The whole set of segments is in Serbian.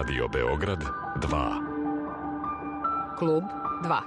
Radio Beograd 2. Klub 2.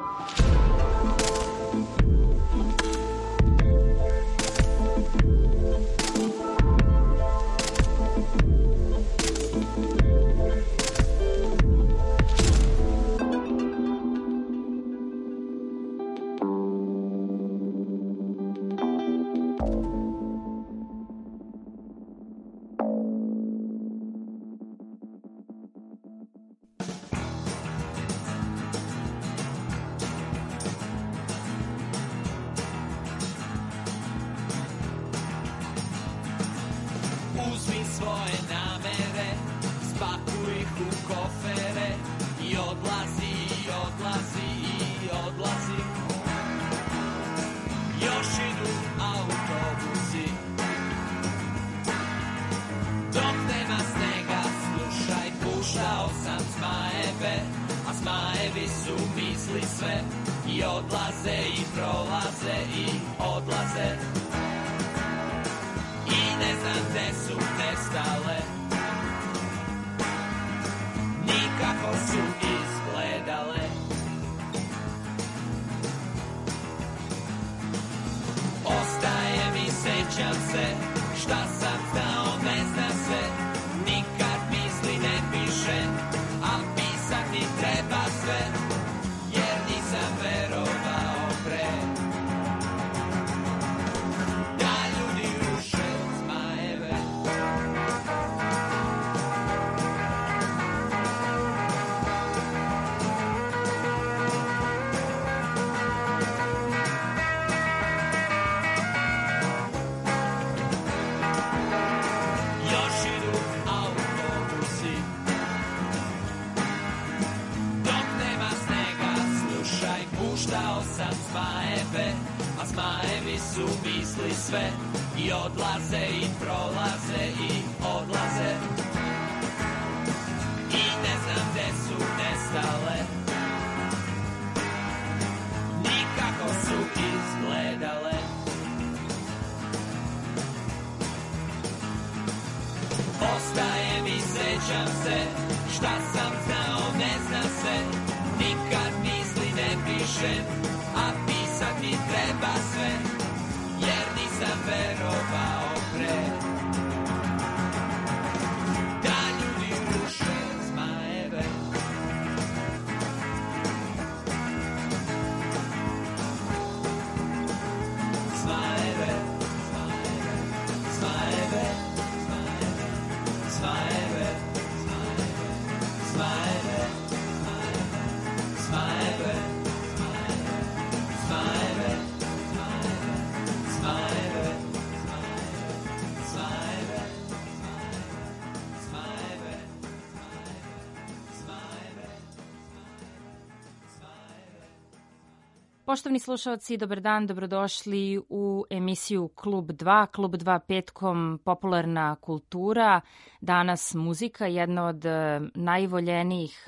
Poštovni slušalci, dobar dan, dobrodošli u emisiju Klub 2. Klub 2 petkom, popularna kultura, danas muzika, jedna od najvoljenijih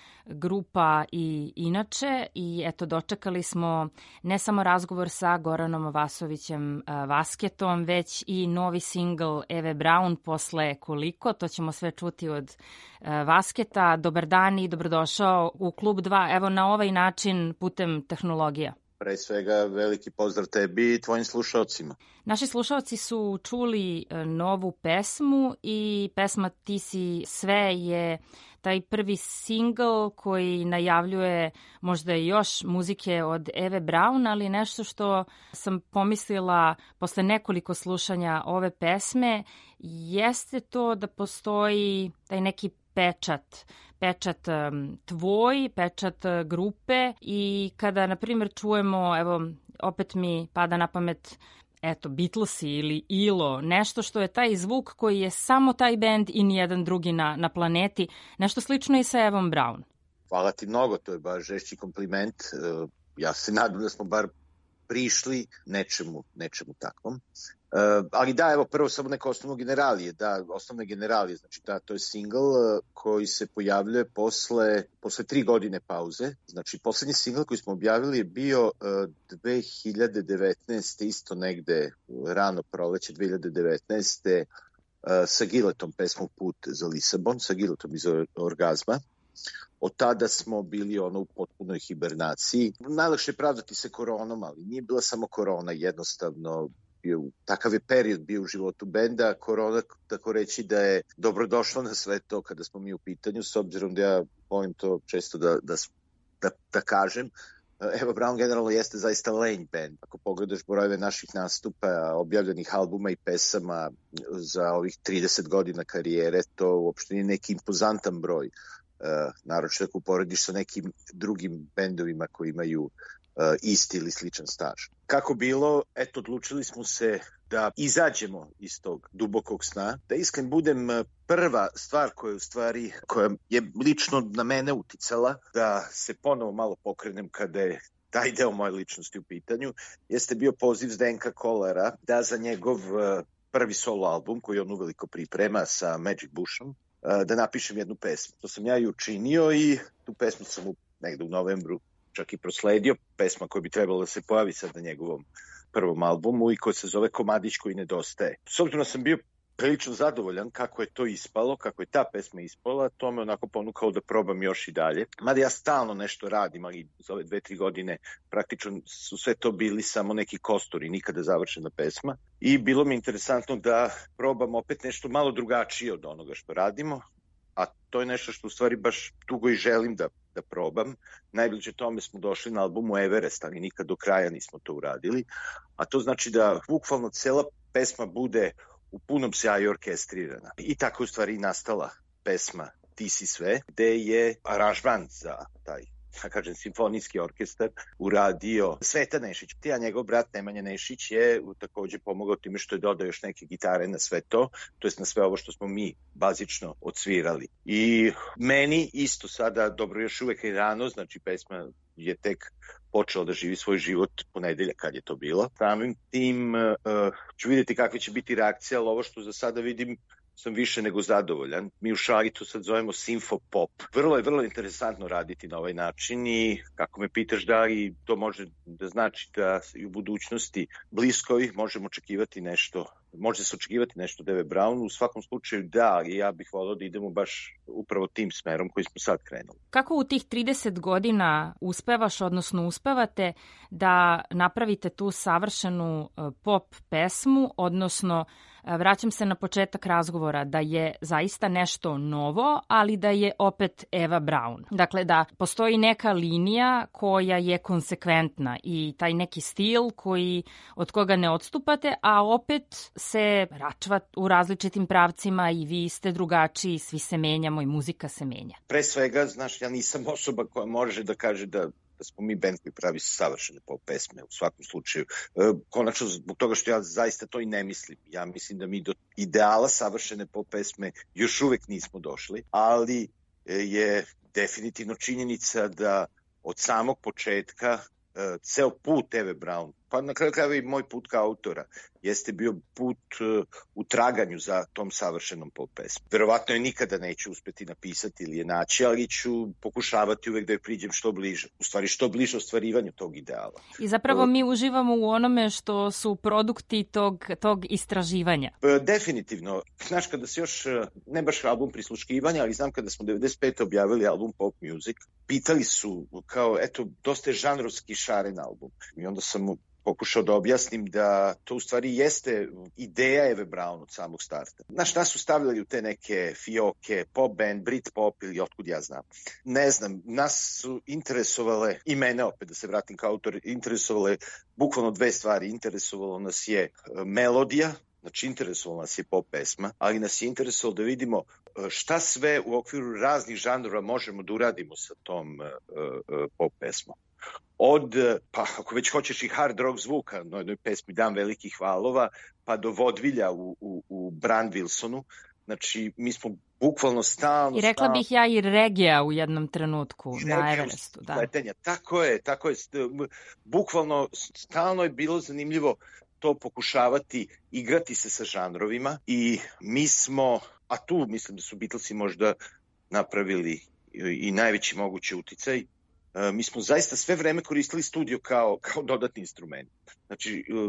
grupa i inače. I eto, dočekali smo ne samo razgovor sa Goranom Vasovićem Vasketom, već i novi singl Eve Braun posle koliko, to ćemo sve čuti od Vasketa. Dobar dan i dobrodošao u Klub 2, evo na ovaj način putem tehnologija. Pre svega veliki pozdrav tebi i tvojim slušalcima. Naši slušalci su čuli novu pesmu i pesma Ti si sve je taj prvi singl koji najavljuje možda još muzike od Eve Braun, ali nešto što sam pomislila posle nekoliko slušanja ove pesme jeste to da postoji taj neki pečat tvoj, pečat grupe i kada, na primjer, čujemo, evo, opet mi pada na pamet, eto, Beatlesi ili ILO, nešto što je taj zvuk koji je samo taj bend i nijedan drugi na planeti, nešto slično i sa Evom Braun. Hvala ti mnogo, to je baš žešći kompliment. Ja se nadam da smo bar prišli nečemu takvom. Ali da, evo prvo samo neka osnovne generalije, znači to je singl koji se pojavljuje posle 3 godine pauze, znači poslednji singl koji smo objavili je bio 2019. isto negde rano proleće 2019. sa Giletom pesmu Put za Lisabon, sa Giletom iz Orgazma. Od tada smo bili u potpunoj hibernaciji. Najlakše je pravdati se koronom, ali nije bila samo korona, jednostavno takav je period bio u životu benda. Korona, tako reći, da je dobrodošla na sve to kada smo mi u pitanju, s obzirom da ja volim to često da kažem. Eva Braun generalno jeste zaista lane band. Ako pogledaš brojeve naših nastupa, objavljenih albuma i pesama za ovih 30 godina karijere, to uopšte nije neki impozantan broj. Naročito ako uporediš sa nekim drugim bendovima koji imaju isti ili sličan staž. Kako bilo, odlučili smo se da izađemo iz tog dubokog sna. Da iskren budem, prva stvar koja je lično na mene uticala da se ponovo malo pokrenem kada je taj deo moje ličnosti u pitanju, jeste bio poziv Zdenka Kolara da za njegov prvi solo album, koji on uveliko priprema sa Magic Bushom, da napišem jednu pesmu. To sam ja i učinio i tu pesmu sam negde u novembru čak i prosledio, pesma koja bi trebala da se pojavi sad na njegovom prvom albumu i koja se zove Komadić koji nedostaje. S obzirom da sam bio prilično zadovoljan kako je to ispalo, kako je ta pesma ispala, to me onako ponukalo da probam još i dalje. Mada ja stalno nešto radim, ali za ove 2-3 godine praktično su sve to bili samo neki kosturi, nikada završena pesma. I bilo mi interesantno da probam opet nešto malo drugačije od onoga što radimo, a to je nešto što u stvari baš dugo i želim da probam. Najbliže tome smo došli na albumu Everest, ali nikad do kraja nismo to uradili. A to znači da bukvalno cela pesma bude u punom sjaju orkestrirana. I tako u stvari nastala pesma Ti si sve, gde je aranžman za taj, simfonijski orkestar uradio Sveta Nešić. A njegov brat Nemanja Nešić je takođe pomogao time što je dodao još neke gitare na sve to, to jest na sve ovo što smo mi bazično odsvirali. I meni isto sada, dobro, još uvek je rano, znači pesma je tek počela da živi svoj život ponedeljak kad je to bilo. Samim tim ću vidjeti kakve će biti reakcija, ali ovo što za sada vidim sam više nego zadovoljan. Mi u šali to sad zovemo Sinfopop. Vrlo interesantno raditi na ovaj način i kako me pitaš da li to može da znači da i u budućnosti bliskoj možemo očekivati nešto, može se očekivati nešto od Eve Braun, u svakom slučaju da, ali ja bih volao da idemo baš upravo tim smerom koji smo sad krenuli. Kako u tih 30 godina uspevaš, odnosno uspevate da napravite tu savršenu pop pesmu, odnosno vraćam se na početak razgovora da je zaista nešto novo, ali da je opet Eva Braun. Dakle, da postoji neka linija koja je konsekventna i taj neki stil od koga ne odstupate, a opet se račva u različitim pravcima i vi ste drugačiji, svi se menjamo i muzika se menja. Pre svega, znaš, ja nisam osoba koja može da kaže da smo mi band koji pravi savršene pop pesme u svakom slučaju. Konačno zbog toga što ja zaista to i ne mislim. Ja mislim da mi do ideala savršene pop pesme još uvek nismo došli, ali je definitivno činjenica da od samog početka ceo put Eve Braun, pa na kraju krajeva i moj put kao autora, jeste bio put u traganju za tom savršenom pop pesmom. Verovatno je nikada neću uspeti napisati ili je naći, ali ću pokušavati uvek da je priđem što bliže. U stvari što bliže ostvarivanju tog ideala. I zapravo mi uživamo u onome što su produkti tog istraživanja. Definitivno. Znaš, kada se još, ne baš album prisluškivanja, ali znam kada smo 95. objavili album Pop Music, pitali su kao, eto, dosta je žanrovski šaren album. I onda sam mu pokušao da objasnim da to u stvari jeste ideja Eve Braun od samog starta. Znaš, nas su stavljali u te neke fioke, pop band, Brit pop ili otkud ja znam. Ne znam, nas su interesovale, i mene opet da se vratim kao autor, interesovale bukvalno dve stvari. Interesovalo nas je melodija, znači interesovalo nas je pop pesma, ali nas je interesovalo da vidimo šta sve u okviru raznih žanrova možemo da uradimo sa tom pop pesmom. Pa ako već hoćeš i hard rock zvuka, na jednoj pesmi Dam velikih valova, pa do vodvilja u Brand Wilsonu. Znači, mi smo bukvalno stalno... I rekla bih ja i regija u jednom trenutku na Everestu. Da. Tako je. Bukvalno stalno je bilo zanimljivo to pokušavati, igrati se sa žanrovima i mi smo, a tu mislim da su Beatlesi možda napravili i najveći mogući uticaj, mi smo zaista sve vreme koristili studio kao dodatni instrument. Znači,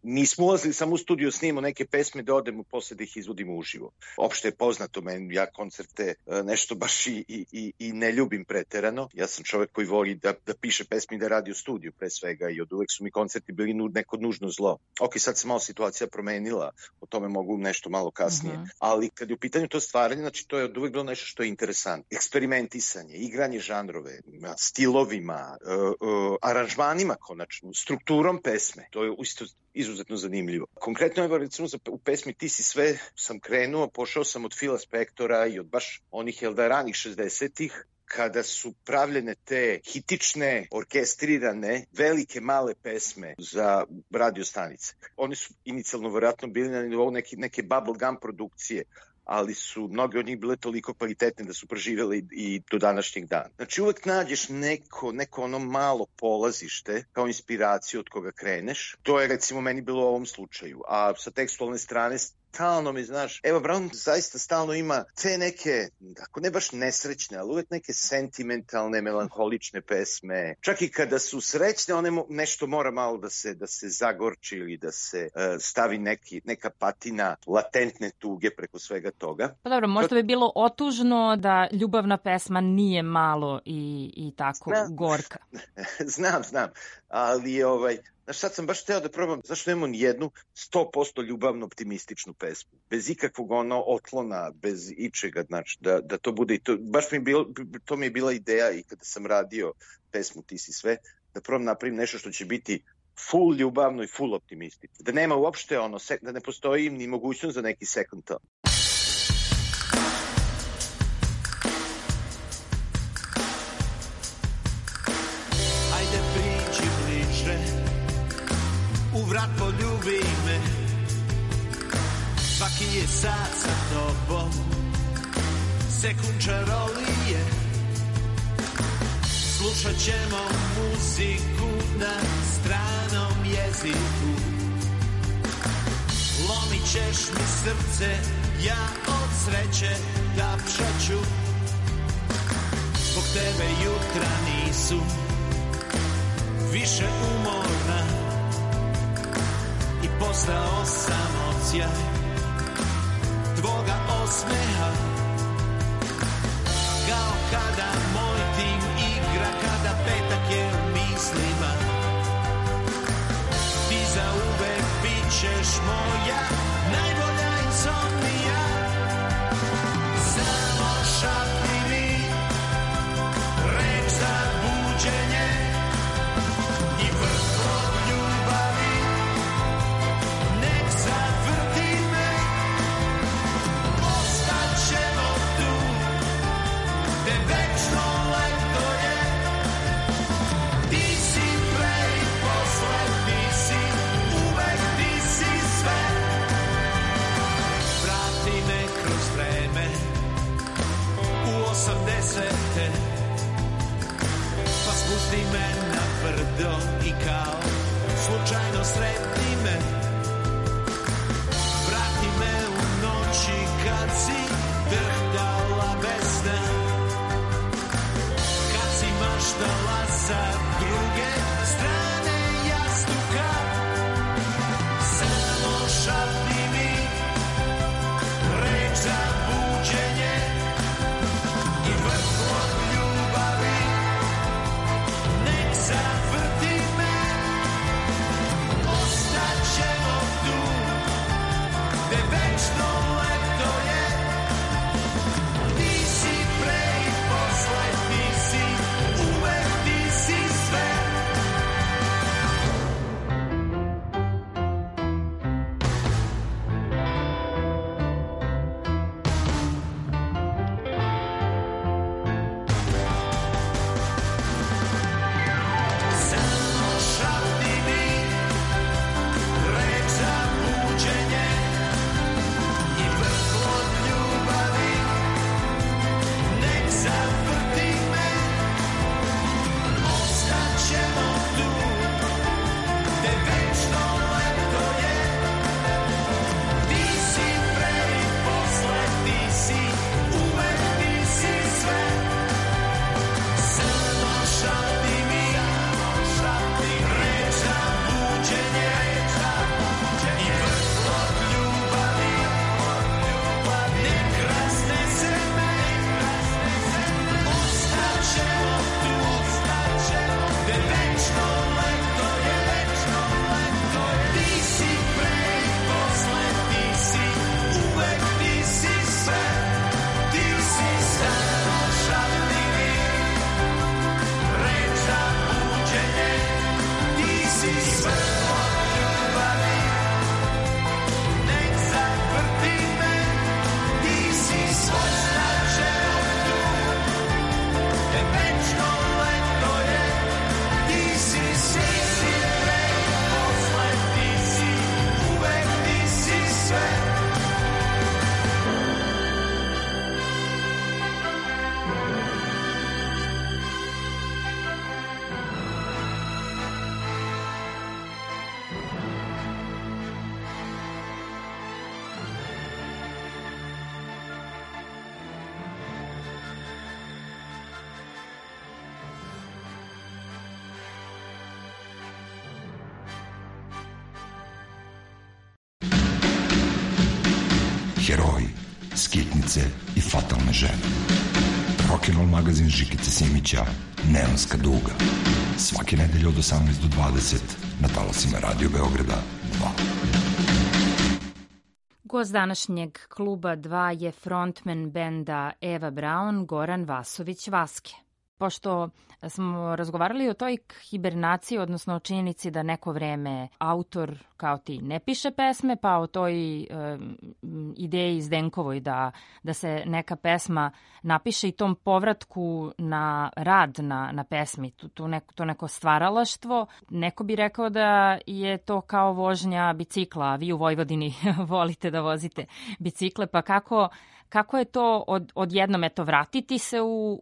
nismo ulazili samo u studio, snimamo neke pesme da odemo posle da ih izvodimo uživo. Opšte je poznato meni, ja koncerte nešto baš i ne ljubim preterano. Ja sam čovek koji voli da piše pesme i da radi u studiju pre svega i od uvek su mi koncerti bili neko nužno zlo. Ok, sad se malo situacija promenila, o tome mogu nešto malo kasnije, ali kad je u pitanju to stvaranje, znači to je od uvek bilo nešto što je interesantno. Eksperimentisanje, igranje žanrove, stilovima, aranžmanima konačno, strukturom pesme, to je isto izuzetno zanimljivo. Konkretno, evo recimo u pesmi Ti si sve sam krenuo, pošao sam od Phila Spectora i od baš onih ranih 60-ih, kada su pravljene te hitične, orkestrirane, velike, male pesme za radio stanice. Oni su inicijalno vjerojatno bili na nivou neke bubblegum produkcije, ali su mnoge od njih bile toliko kvalitetne da su preživjele i do današnjeg dana. Znači uvek nađeš neko ono malo polazište kao inspiraciju od koga kreneš. To je recimo meni bilo u ovom slučaju. A sa tekstualne strane stalno mi, znaš, Eva Braun zaista stalno ima te neke, ako ne baš nesrećne, ali uvek neke sentimentalne, melanholične pesme. Čak i kada su srećne, one nešto mora malo da se zagorči ili da se stavi neka patina latentne tuge preko svega toga. Pa dobro, možda bi bilo otužno da ljubavna pesma nije malo i tako gorka. Znam, ali znaš, sad sam baš hteo da probam, zašto nemamo nijednu 100% ljubavno optimističnu pesmu, bez ikakvog otlona, bez ičega, znači, da to bude, baš to mi je bila ideja i kada sam radio pesmu Ti si sve, da probam napravim nešto što će biti full ljubavno i full optimistično, da nema uopšte da ne postoji ni mogućnost za neki second tone. U vrat poljubi me, svaki je sat sa tobom, sekund čarolije. Slušat ćemo muziku na stranom jeziku. Lomit ćeš mi srce, ja od sreće tapšaću. Zbog tebe jutra nisu više umorna i postao sam odsjaj tvoga osmeha, kao kada moj tim igra, kada petak je u mislima. Ti zauvek bit ćeš moja najbolja insomnija. Samo šapni mi reč za buđenje i vrlo ljubavi. Zavrti me, ostaćemo tu, gde večno leto je. Ti si pre i posle, ti si uvek, ti si sve. Vrati me kroz vreme u 80-te, pa spusti me na brdo i kao slučajno sretni me. Kad si drhtala bez sna, kad si maštala sa druge strane jastuka, samo šapni mi reč za buđenje i vrlo ljubavi. Nek zavrti me, ostaćemo tu, gde večno heroji, skitnice i fatalne žene. Rock'n'Roll magazin Žikice Simića, Neonska duga. Svake nedelje od 18 do 20 na talasima Radio Beograda 2. Gost današnjeg kluba 2 je frontman benda Eva Braun, Goran Vasović Vaske. Pošto smo razgovarali o toj hibernaciji, odnosno o činjenici da neko vreme autor kao ti ne piše pesme, pa o toj ideji Zdenkovoj da se neka pesma napiše i tom povratku na rad na pesmi, to neko stvaralaštvo. Neko bi rekao da je to kao vožnja bicikla, a vi u Vojvodini volite da vozite bicikle, pa kako je to odjednom vratiti se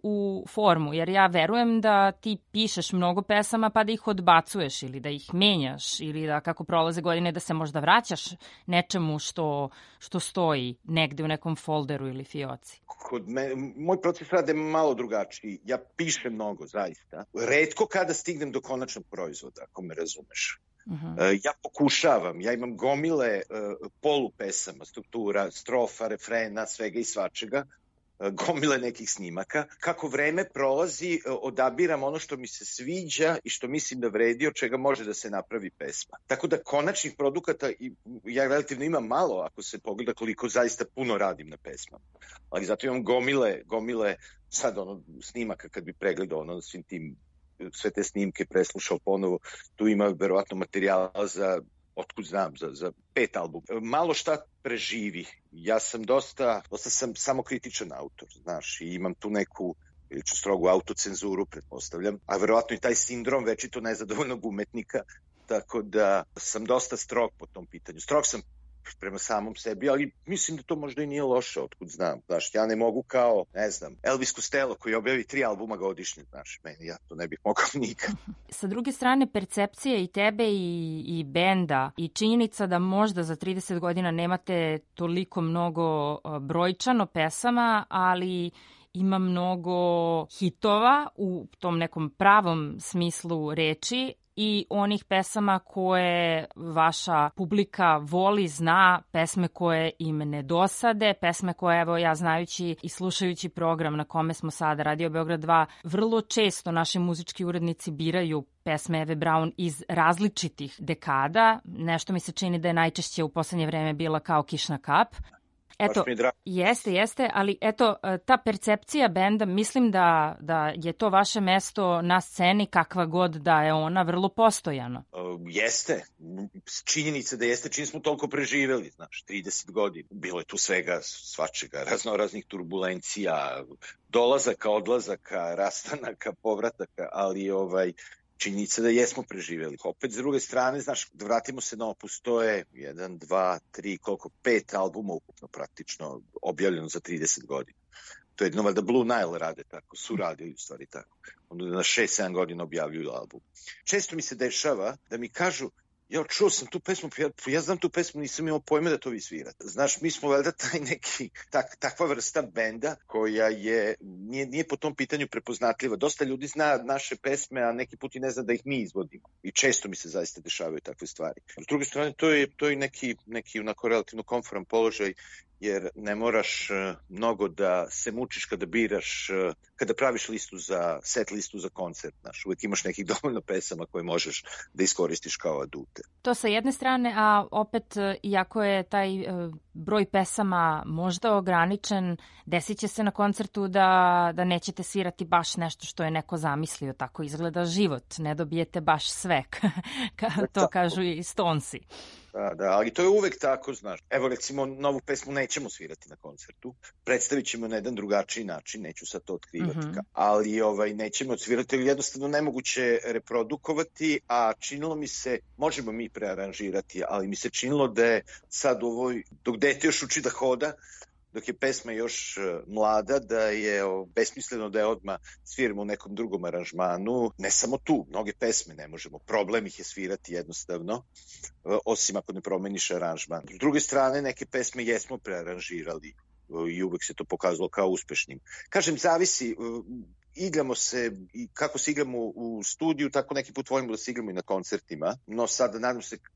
u formu? Jer ja verujem da ti pišeš mnogo pesama pa da ih odbacuješ ili da ih menjaš ili da kako prolaze godine da se možda vraćaš nečemu što stoji negde u nekom folderu ili fioci. Moj proces rada je malo drugačiji. Ja pišem mnogo, zaista. Retko kada stignem do konačnog proizvoda, ako me razumeš. Ja pokušavam, ja imam gomile polupesama, struktura, strofa, refrena, svega i svačega, gomile nekih snimaka. Kako vreme prolazi, odabiram ono što mi se sviđa i što mislim da vredi, od čega može da se napravi pesma. Tako da konačnih produkata ja relativno imam malo, ako se pogleda koliko zaista puno radim na pesmama. Ali zato imam gomile sad snimaka kad bi pregledao svim tim sve te snimke preslušao ponovo, tu ima verovatno materijala za, otkud znam, za 5 albuma. Malo šta preživi. Ja sam dosta sam samokritičan autor, znaš, i imam tu neku prilično strogu autocenzuru, pretpostavljam, a verovatno i taj sindrom večito nezadovoljnog umetnika, tako da sam dosta strog po tom pitanju. Strog sam prema samom sebi, ali mislim da to možda i nije loše, otkud znam. Znaš, ja ne mogu kao, ne znam, Elvis Costello koji objavi 3 albuma godišnje, znaš, meni ja to ne bih mogao nikad. Sa druge strane, percepcija i tebe i benda i činjenica da možda za 30 godina nemate toliko mnogo brojčano pesama, ali ima mnogo hitova u tom nekom pravom smislu reči, i onih pesama koje vaša publika voli, zna, pesme koje im ne dosade, pesme koje, evo ja znajući i slušajući program na kome smo sada, Radio Beograd 2, vrlo često naši muzički urednici biraju pesme Eve Braun iz različitih dekada. Nešto mi se čini da je najčešće u poslednje vreme bila Kao kišna kap. Eto, jeste, ali eto, ta percepcija benda, mislim da je to vaše mesto na sceni, kakva god da je ona, vrlo postojano. Jeste, činjenica da jeste, čim smo toliko preživeli, znaš, 30 godina. Bilo je tu svega svačega, raznoraznih turbulencija, dolazaka, odlazaka, rastanaka, povrataka, ali činjenica da jesmo preživjeli. Opet, s druge strane, znaš, da vratimo se na opus, to je 1, 2, 3, koliko, 5 albuma ukupno praktično objavljeno za 30 godina. To je jedno, valjda Blue Nile rade tako, su radili u stvari tako. Onda na 6-7 godina objavljuju album. Često mi se dešava da mi kažu, ja čuo sam tu pesmu, ja znam tu pesmu, nisam imao pojma da to vi svirate. Znaš, mi smo valjda taj neki, takva vrsta benda koja nije po tom pitanju prepoznatljiva. Dosta ljudi zna naše pesme, a neki put i ne zna da ih mi izvodimo. I često mi se zaista dešavaju takve stvari. S druge strane, to je neki onako relativno komforan položaj, jer ne moraš mnogo da se mučiš kada biraš, kada praviš set listu za koncert. Znaš, uvek imaš nekih dovoljno pesama koje možeš da iskoristiš kao adute. To sa jedne strane, a opet, iako je taj broj pesama možda ograničen, desit će se na koncertu da nećete svirati baš nešto što je neko zamislio. Tako izgleda život, ne dobijete baš sve, to kažu i Stonesi. Da, ali to je uvek tako, znaš. Evo, recimo, novu pesmu nećemo svirati na koncertu, predstavit ćemo na jedan drugačiji način, neću sad to otkrivati, ali nećemo odsvirati, ili jednostavno nemoguće reprodukovati, a činilo mi se, možemo mi prearanžirati, ali mi se činilo da je sad dok dete još uči da hoda, dok je pesma još mlada, da je besmisleno da je odmah sviramo u nekom drugom aranžmanu. Ne samo tu, mnoge pesme ne možemo. Problem ih je svirati jednostavno, osim ako ne promeniš aranžman. S druge strane, neke pesme jesmo prearanžirali i uvek se to pokazalo kao uspešnim. Kažem, zavisi, igramo se i kako se igramo u studiju, tako neki put volimo da se igramo i na koncertima, no sada nadam se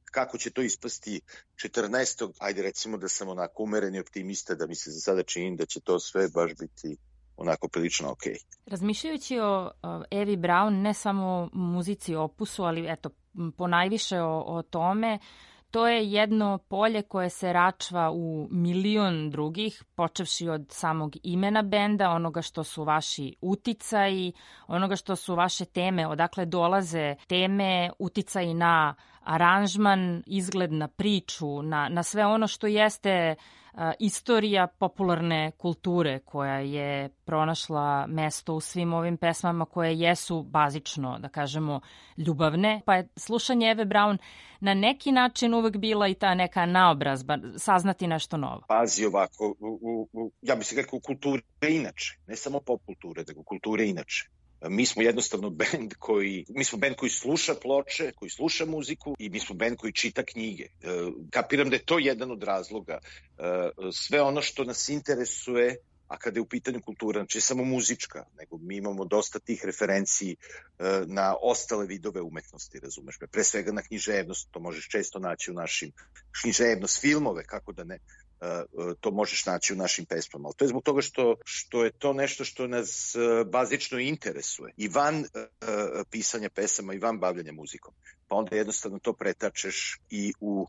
kako će to ispasti 14. Ajde recimo da sam onako umereni optimista, da mi se za sada čini da će to sve baš biti onako prilično ok. Razmišljajući o Evi Brown, ne samo o muzici Opusu, ali eto, ponajviše o tome, to je jedno polje koje se račva u milion drugih, počevši od samog imena benda, onoga što su vaši uticaji, onoga što su vaše teme, odakle dolaze teme, uticaji na aranžman, izgled na priču, na sve ono što jeste istorija popularne kulture koja je pronašla mesto u svim ovim pesmama koje jesu bazično, da kažemo, ljubavne. Pa je slušanje Eve Brown na neki način uvek bila i ta neka naobrazba, saznati nešto novo. Pazi ovako, ja bih se rekao u kulturi inače, ne samo pop kulture, nego kulture inače. Mi smo jednostavno bend koji sluša ploče, koji sluša muziku i mi smo bend koji čita knjige. Kapiram da je to jedan od razloga. Sve ono što nas interesuje, a kada je u pitanju kultura, znači samo muzička, nego mi imamo dosta tih referenciji na ostale vidove umetnosti, razumeš me. Pre svega na književnost, to možeš često naći u našim književnost, filmove, kako da ne. To možeš naći u našim pesmama. Ali to je zbog toga što je to nešto što nas bazično interesuje. I van pisanja pesama, i van bavljanja muzikom. Pa onda jednostavno to pretačeš i u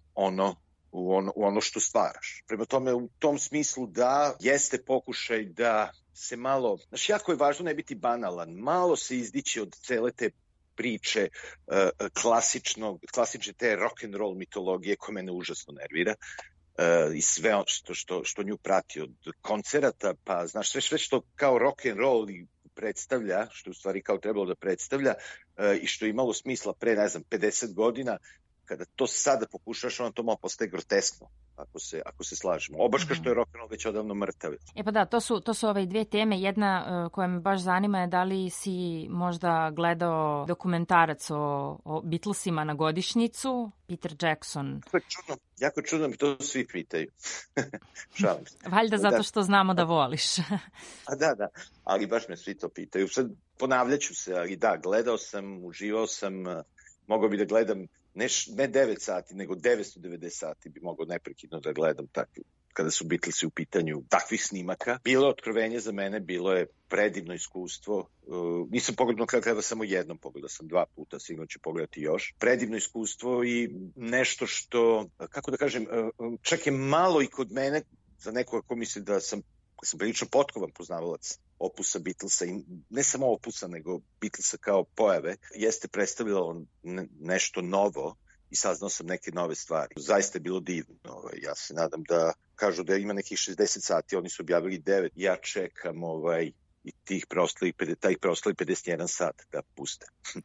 ono što stvaraš. Prema tome, u tom smislu da jeste pokušaj da se malo... Znaš, jako je važno ne biti banalan. Malo se izdići od cele te priče klasične te rock and roll mitologije koja mene užasno nervira. I sve što nju prati od koncerata, pa znaš, sve što kao rock and roll predstavlja, što u stvari kao trebalo da predstavlja i što je imalo smisla pre, 50 godina, kada to sada pokušaš, ono to malo postaje groteskno, ako se slažemo. Obaška što je rock and roll već odavno mrtav. E pa da, to su ove dvije teme. Jedna koja me baš zanima je da li si možda gledao dokumentarac o Beatlesima na godišnjicu, Peter Jackson. Jako čudno mi to svi pitaju. Šalim se. Valjda zato što znamo da voliš. A da, ali baš me svi to pitaju. Sad ponavljaću se, ali da, gledao sam, uživao sam, mogao bi da gledam ne 9 sati, nego 990 sati bi mogao neprekidno da gledam takvi, kada su Beatlesi u pitanju takvih snimaka. Bilo je otkrovenje za mene, bilo je predivno iskustvo. Nisam pogledao kada samo jednom, pogledao sam 2 puta, sigurno ću pogledati još. Predivno iskustvo i nešto što, kako da kažem, čak je malo i kod mene, za nekoga ko misli da sam prilično potkovan poznavalac Opusa, Beatlesa, i ne samo Opusa, nego Beatlesa kao pojave, jeste predstavljalo nešto novo i saznao sam neke nove stvari. Zaista je bilo divno. Ja se nadam da kažu da ima nekih 60 sati, oni su objavili 9. Ja čekam i taj preostali 51 sat da puste.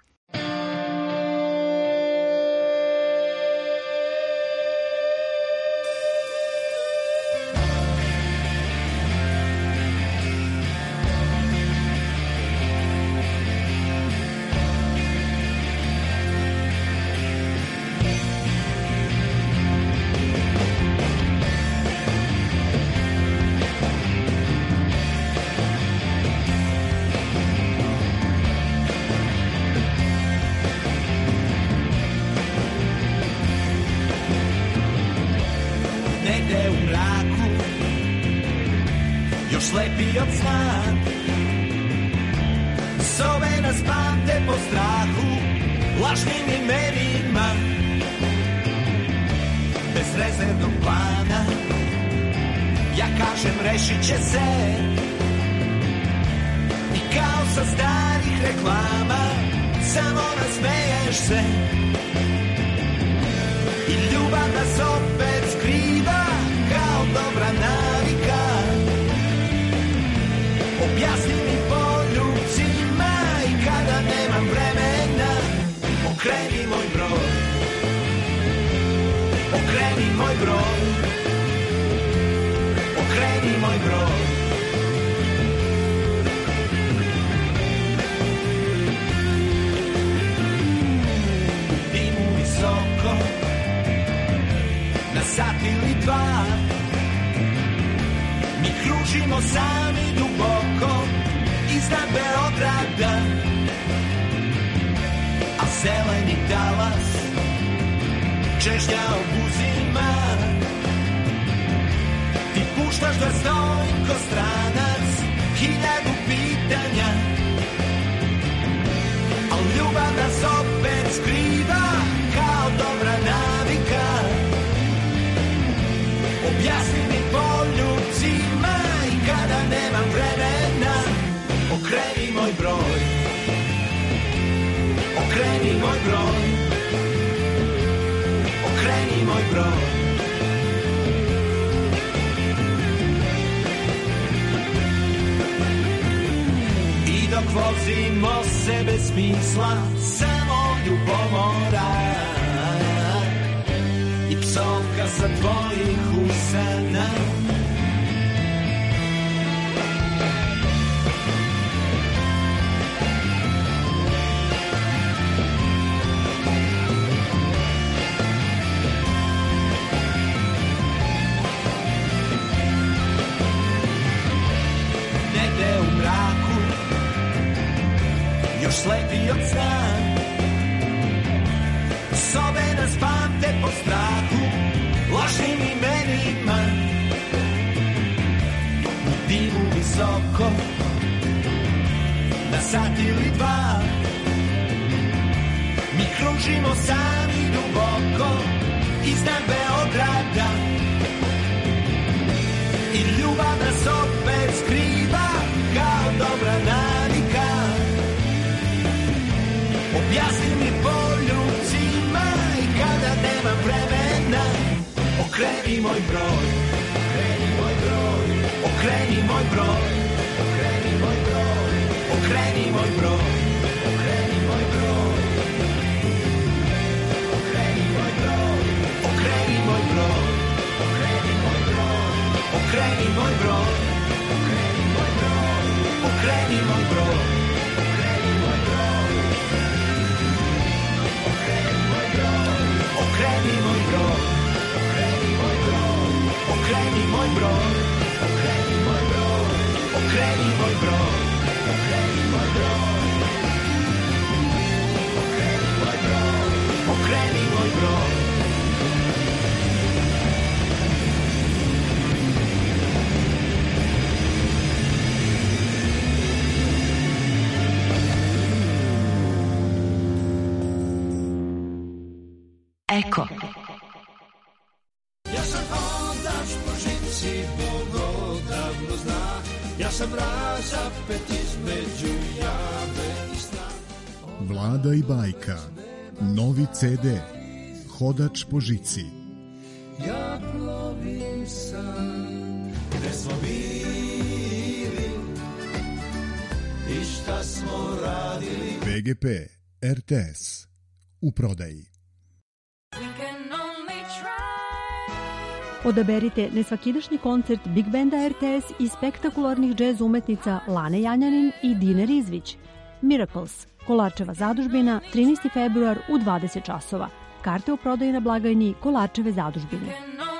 Slepi od sna, sobe nas pamte po strahu, lažnim imenima, bez rezervnog plana. Ja kažem rešit će se, i kao sa starih reklama, samo nasmeješ se, i ljubav nas opet skriva, kao dobra navika. Objasni mi poljubcima i kada nemam vremena, okreni moj broj, okreni moj broj, okreni moj broj. U dimu visoko, na sat ili 2, mi kružimo sami duboko iznad Beograda, a zeleni talas češnja obuzima. Ti puštaš da stojim ko stranac, 1000 pitanja, al ljubav nas opet skriva kao dobra navika. Objasni mi poljubcima i kada nemam vremena, okreni moj broj, okreni moj broj, okreni moj broj. I dok vozimo se bez smisla, samo ljubomora i psovka sa tvojih usana. Negde u mraku još slepi od sna, sobe nas pamte po strahu, lošim imenima. U dimu visoko, na sat ili dva, mi kružimo sami duboko iznad Beograda. I ljubav nas opet skriva kao dobra navika. Objasni mi poljubcima i kada nemam vremena, okreni moj broj, okreni moj broj, okreni moj broj, okreni moj broj, okreni moj broj, okreni moj broj, okreni moj broj, okreni moj broj, okreni moj broj, okreni moj broj, okreni moj broj, okreni moj broj. Okreni moj broj, okreni moj broj, okreni moj broj, okreni moj broj, okreni moj broj, okreni moj broj, okreni moj broj. Eko. Ja sam hodač po žici, Bog odavno zna. Ja sam razapet između jave i sna. Vlada i Bajka. Novi CD. Hodač po žici. Ja plovim sam, gde smo bili i šta smo radili. BGP RTS. U prodaji. Odaberite nesvakidašnji koncert Big Banda RTS i spektakularnih džez umetnica Lane Janjanin i Dine Rizvić. Miracles, Kolarčeva zadužbina, 13. februar u 20 časova. Karte u prodaji na blagajni Kolarčeve zadužbine.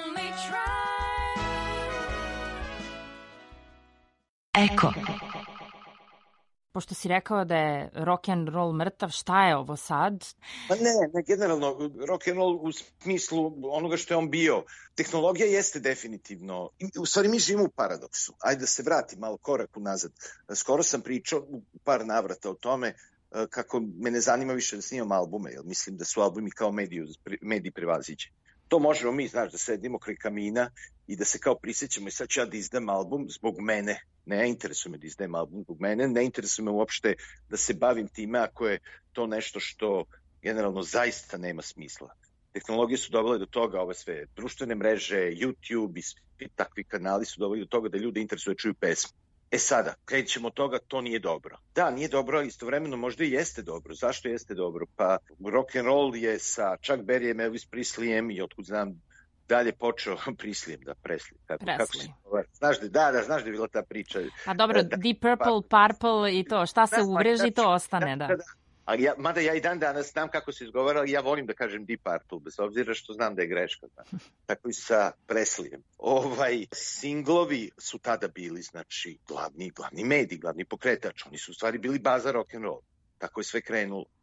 Eko. Pošto si rekao da je rock and roll mrtav, šta je ovo sad? Pa ne, generalno, rock and roll u smislu onoga što je on bio. Tehnologija jeste definitivno, u stvari mi živimo u paradoksu. Ajde da se vratim malo korak unazad. Skoro sam pričao u par navrata o tome kako me ne zanima više da snimam albume, jer mislim da su albumi kao mediji prevaziđeni. To možemo mi, znaš, da sedimo kraj kamina i da se kao prisjećamo i sad ću ja da izdam album zbog mene. Ne interesuje me da izdajem album zbog mene, ne interesuje me uopšte da se bavim time ako je to nešto što generalno zaista nema smisla. Tehnologije su dovele do toga, ove sve društvene mreže, YouTube i svi takvi kanali su doveli do toga da ljude interesuje čuju pesmu. E sada, krećemo od toga, to nije dobro. Da, nije dobro, ali istovremeno možda i jeste dobro. Zašto jeste dobro? Pa rock and roll je sa Chuck Berryjem, Elvis Presleyem i otkud znam dalje počeo Presleyem, da Presley. Kako se znaš da je bila ta priča. A dobro, Deep Purple, Purple i to, šta se uvreži, to ostane, da. Ali mada ja i dan danas znam kako se izgovara, ali ja volim da kažem Deep Purple, bez obzira što znam da je greška. Tako i sa Presleyem. Singlovi su tada bili, znači, glavni medij, glavni pokretač. Oni su u stvari bili baza rock and roll. Tako je sve krenulo.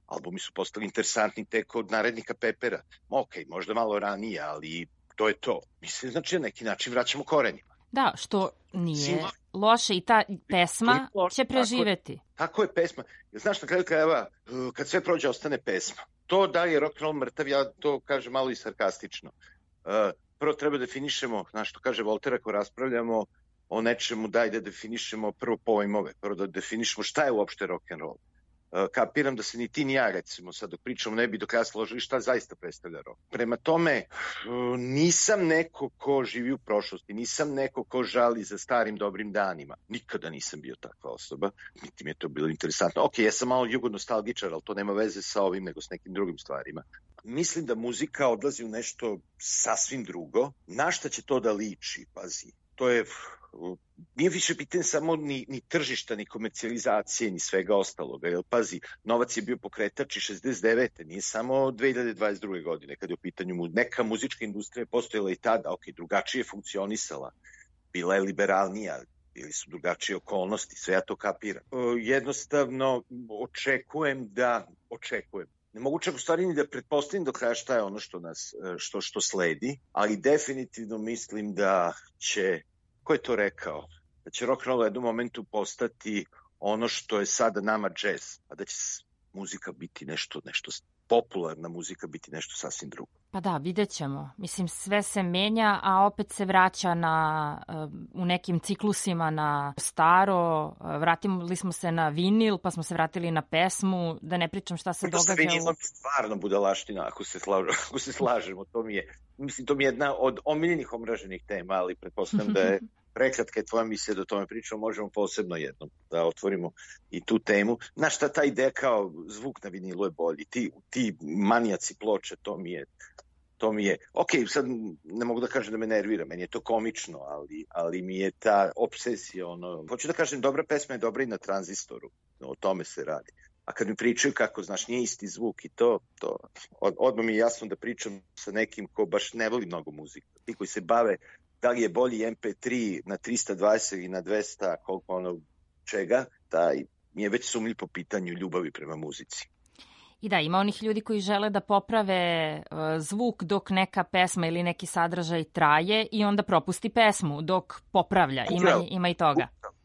Albumi su postali interesantni tek od Narednika Pepera. Ok, možda malo ranije, ali to je to. Mislim, znači, na neki način vraćamo korenima. Da, što nije loše i ta pesma će preživeti. Tako je pesma. Znaš, na kraju krajeva, kad sve prođe, ostane pesma. To da je rock'n'roll mrtav, ja to kažem malo i sarkastično. Prvo treba definišemo, znaš što kaže Volter, ako raspravljamo o nečemu, daj da definišemo prvo pojmove, prvo da definišemo šta je uopšte rock'n'roll. Kapiram da se ni ti ni ja, recimo, sad dok pričamo, ne bi do kraja složili šta zaista predstavlja rock. Prema tome, nisam neko ko živi u prošlosti, nisam neko ko žali za starim dobrim danima. Nikada nisam bio takva osoba, niti mi je to bilo interesantno. Ok, ja sam malo jugonostalgičar, ali to nema veze sa ovim, nego s nekim drugim stvarima. Mislim da muzika odlazi u nešto sasvim drugo. Na šta će to da liči, pazi? To je... Nije više pitanje samo ni tržišta, ni komercijalizacije, ni svega ostaloga. Jer, pazi, novac je bio pokretač i 69. Nije samo 2022. godine, kada je u pitanju neka muzička industrija postojala i tada, ok, drugačije funkcionisala, bila je liberalnija, bili su drugačije okolnosti, sve ja to kapiram. Jednostavno, očekujem. Ne mogu čak u stvari ni da pretpostavim do kraja šta je ono što sledi, ali definitivno mislim da će, ko je to rekao, da će rock and roll u jednom momentu postati ono što je sada nama jazz, a da će muzika biti nešto popularna muzika biti nešto sasvim drugo. Pa da, vidjet ćemo. Mislim, sve se menja, a opet se vraća u nekim ciklusima na staro. Vratili smo se na vinil, pa smo se vratili na pesmu, da ne pričam šta se događa. Sa vinilom stvarno budalaština, ako se slažemo. To mi je jedna od omiljenih omraženih tema, ali pretpostavljam da je prekratka je tvoja misija da o tome pričamo, možemo posebno jednom da otvorimo i tu temu. Znaš šta, ta ideja kao zvuk na vinilu je bolji, ti manijaci ploče, to mi je, ok, sad ne mogu da kažem da me nervira, meni je to komično, ali mi je ta obsesija, hoću da kažem, dobra pesma je dobra i na tranzistoru, o tome se radi. A kad mi pričaju kako, znaš, nije isti zvuk i to odmah mi je jasno da pričam sa nekim ko baš ne voli mnogo muzike. Ti koji se bave da li je bolji MP3 na 320 i na 200, koliko čega, taj mi je već sumnjiv po pitanju ljubavi prema muzici. I da, ima onih ljudi koji žele da poprave zvuk dok neka pesma ili neki sadržaj traje i onda propusti pesmu dok popravlja. Ima i toga.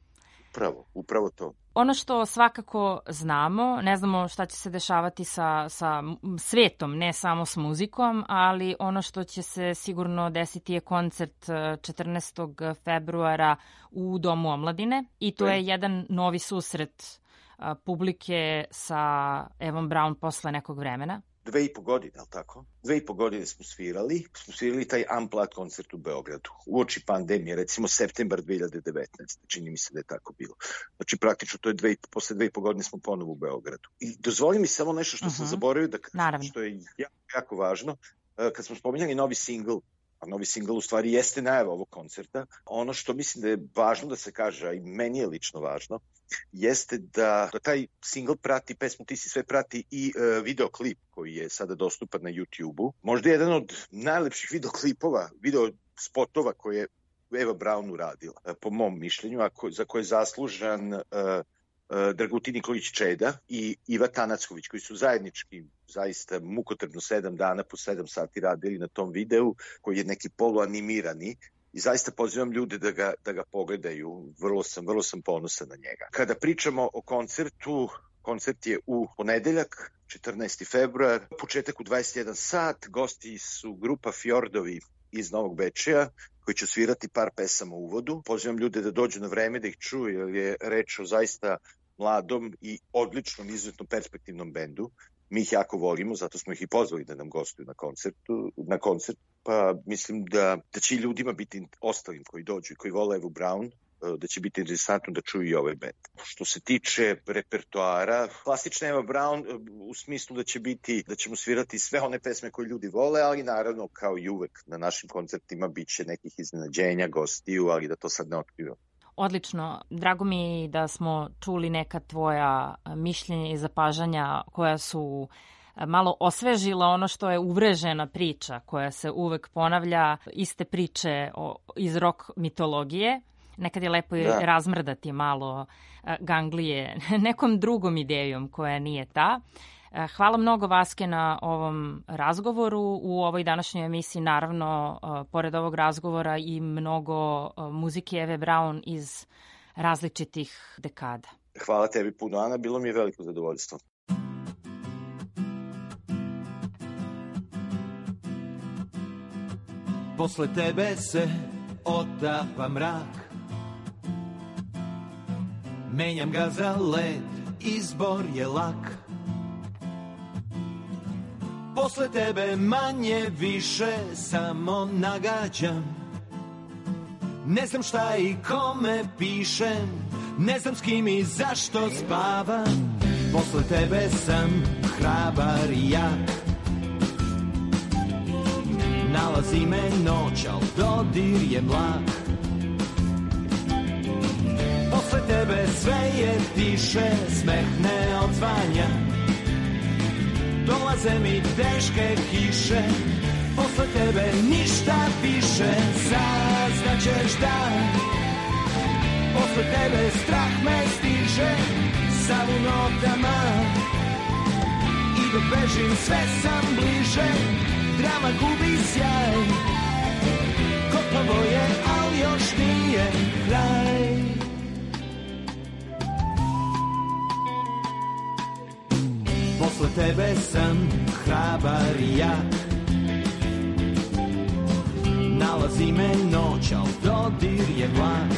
Upravo to. Ono što svakako znamo, ne znamo šta će se dešavati sa svetom, ne samo s muzikom, ali ono što će se sigurno desiti je koncert 14. februara u Domu omladine i to je jedan novi susret publike sa Evom Braun posle nekog vremena. 2,5 godine, ali tako? 2,5 godine smo svirali taj Unplugged koncert u Beogradu. Uoči pandemije, recimo septembar 2019. Čini mi se da je tako bilo. Znači praktično to je posle 2,5 godine smo ponovo u Beogradu. I dozvoli mi samo nešto što sam zaboravio da kažem, što je jako važno. Kad smo spominjali novi singl, a novi singl u stvari jeste najava ovog koncerta, ono što mislim da je važno da se kaže, a i meni je lično važno, jeste da taj singl prati pesmu Ti si sve prati i videoklip koji je sada dostupan na YouTube-u. Možda je jedan od najlepših video spotova koje je Eva Braun uradila, po mom mišljenju, za koje je zaslužan Dragutin Nikolić Čeda i Iva Tanacković, koji su zajednički zaista mukotrpno 7 dana po 7 sati radili na tom videu, koji je neki poluanimirani. I zaista pozivam ljude da ga pogledaju. Vrlo sam ponosan na njega. Kada pričamo o koncertu, koncert je u ponedeljak, 14. februar, početak u 21 sat. Gosti su grupa Fjordovi iz Novog Bečeja, koji će svirati par pesama u uvodu. Pozivam ljude da dođu na vreme da ih čuju, jer je reč o zaista mladom i odličnom, izuzetno perspektivnom bendu. Mi ih jako volimo, zato smo ih i pozvali da nam gostuju na koncert. Pa mislim da će i ljudima biti ostalim koji dođu i koji vole Evu Braun, da će biti interesantno da čuju i ovaj bend. Što se tiče repertoara, klasična Eva Braun u smislu da ćemo svirati sve one pesme koje ljudi vole, ali naravno kao i uvek na našim koncertima bit će nekih iznenađenja, gostiju, ali da to sad ne otkrivam. Odlično. Drago mi da smo čuli neka tvoja mišljenja i zapažanja koja su malo osvežila ono što je uvrežena priča koja se uvek ponavlja, iste priče iz rock mitologije. Nekad je lepo razmrdati malo ganglije nekom drugom idejom koja nije ta. Hvala mnogo, Vaske, na ovom razgovoru. U ovoj današnjoj emisiji, naravno, pored ovog razgovora i mnogo muzike Eve Braun iz različitih dekada. Hvala tebi puno, Ana, bilo mi je veliko zadovoljstvo. Posle tebe se otapa mrak, menjam ga za led, izbor je lak. Posle tebe manje više samo nagađam, ne znam šta i kome pišem, ne znam s kim i zašto spavam. Posle tebe sam hrabar i jak, nalazi me noć, al dodir je mlak. Posle tebe sve je tiše, smeh ne odzvanja, dolaze mi teške kiše. Posle tebe ništa više, saznaćeš da posle tebe strah me stiže, sav u notama i dok bežim sve sam bliže. Drama gubi sjaj, gotovo je, al još nije kraj. Posle tebe sam hrabar i jak, nalazi me noć, al dodir je mlak.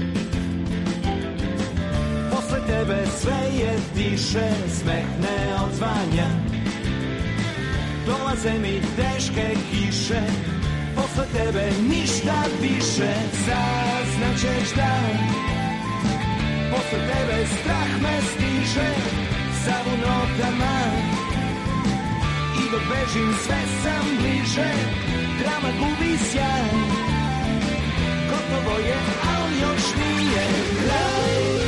Posle tebe sve je tiše, smeh ne odzvanja, dolaze mi teške kiše. Posle tebe ništa više, saznaćeš da posle tebe strah me stiže, sav u notama i dok bežim sve sam bliže. Drama gubi sjaj, gotovo je, al još nije kraj.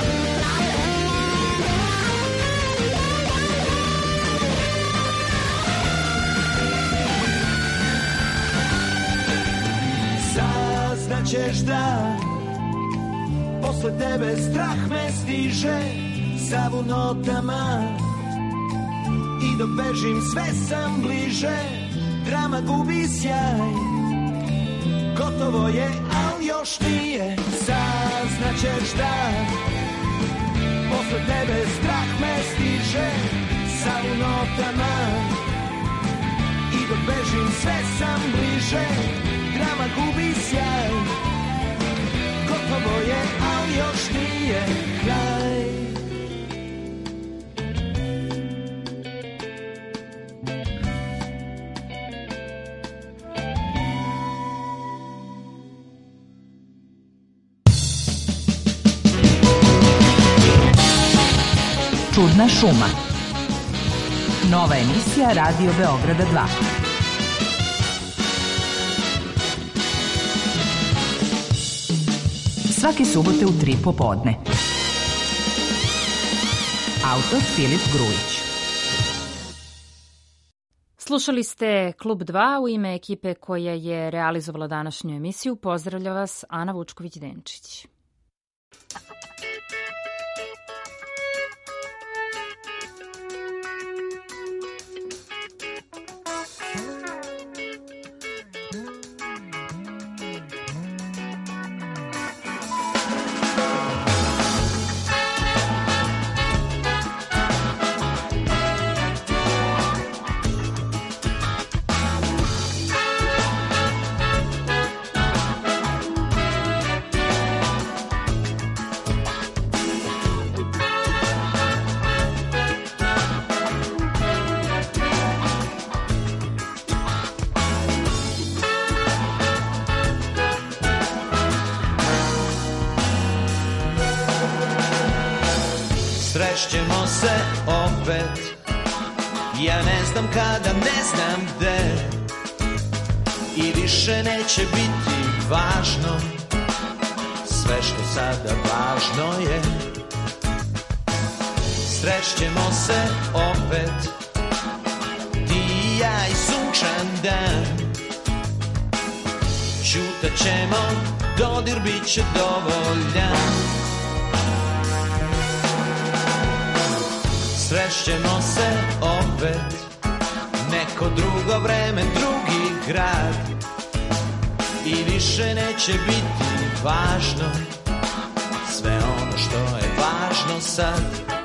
Saznaćeš da posle tebe strah me stiže, sav u notama i dok bežim sve sam bliže. Drama gubi sjaj, gotovo je, al još nije. Saznaćeš da posle tebe strah me stiže, sav u notama i dok bežim sve sam bliže. Drama gubi sjaj, gotovo je, al još nije kraj. Čudna šuma. Nova emisija Radio Beograda 2. Svake subote u 3 popodne. Autor Filip Grujić. Slušali ste Klub 2 u ime ekipe koja je realizovala današnju emisiju. Pozdravlja vas Ana Vučković-Denčić. Srešćemo se opet, ja ne znam kada, ne znam gde, i više neće biti važno sve što sada važno je. Srešćemo se opet, ti i ja i sunčan dan, ćutat ćemo, dodir bit će dovoljan. Srećemo se opet, neko drugo vreme, drugi grad, i više neće biti važno sve ono što je važno sad.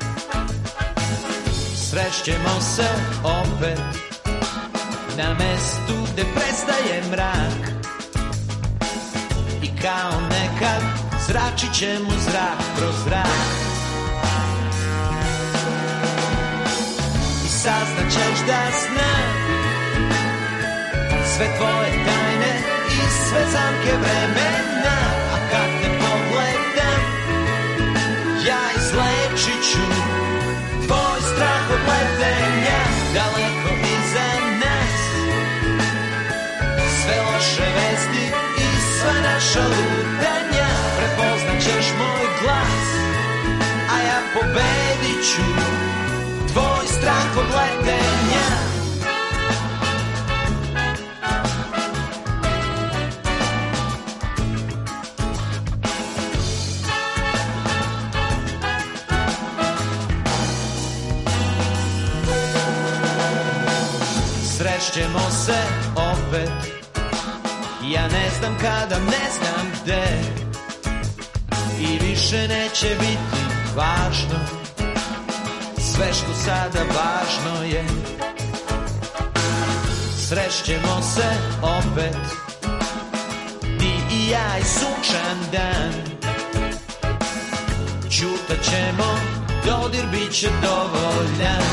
Srećemo se opet na mestu gde prestaje mrak, i kao nekad zračit ćemo zrak kroz zrak. I saznaćeš da znam sve tvoje tajne i sve zamke vremena, a kad te pogledam ja izlečit ću tvoj strah od letenja. Daleko iza nas sve loše vesti i sva naša lutanja, prepoznaćeš moj glas, a ja pobedit ću tvoj strah od letenja. Srećemo se opet, ja ne znam kada, ne znam gde, i više neće biti važno sve što sada važno je. Srećemo se opet, ti i ja i sunčan dan, ćutat ćemo, dodir bit će dovoljan.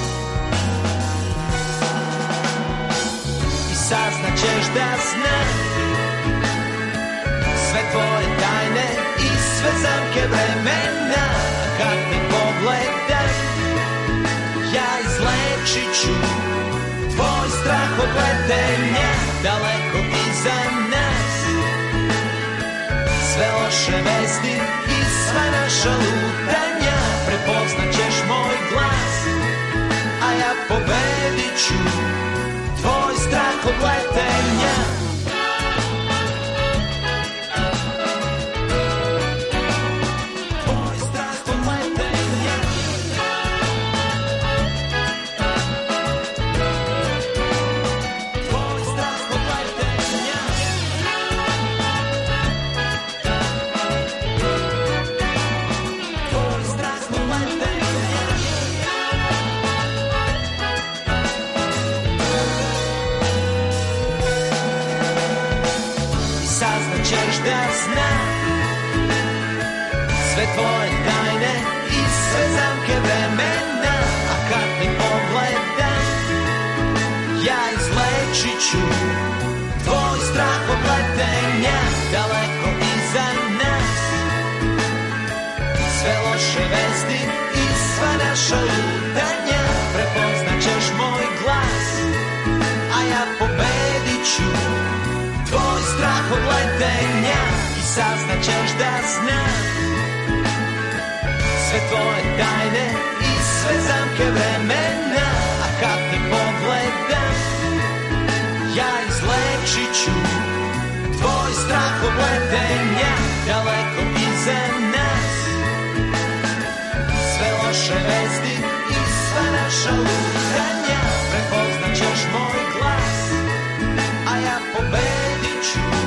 Saznaćeš da znam sve tvoje tajne i sve zamke vremena, kad te pogledam ja izlečit ću tvoj strah od letenja. Daleko iza nas sve loše vesti i sva naša lutanja, prepoznaćeš moj glas, a ja pobedit ću tvoj strah od letenja. Tvoj strah od letenja. Tvoj strah od letenja. Tvoj strah od letenja. Saznaćeš da znam sve tvoje tajne i sve zamke vremena, a kad te pogledam ja izlečit ću tvoj strah od letenja. Daleko iza nas sve loše vesti i sva naša lutanja, prepoznaćeš moj glas, a ja pobedit ću tvoj strah od letenja. I saznaćeš da znam sve tvoje tajne i sve zamke vremena, a kad te pogledam ja izlečit ću tvoj strah od letenja. Daleko iza nas sve loše vesti i sva naša lutanja, prepoznaćeš moj glas, a ja pobedit ću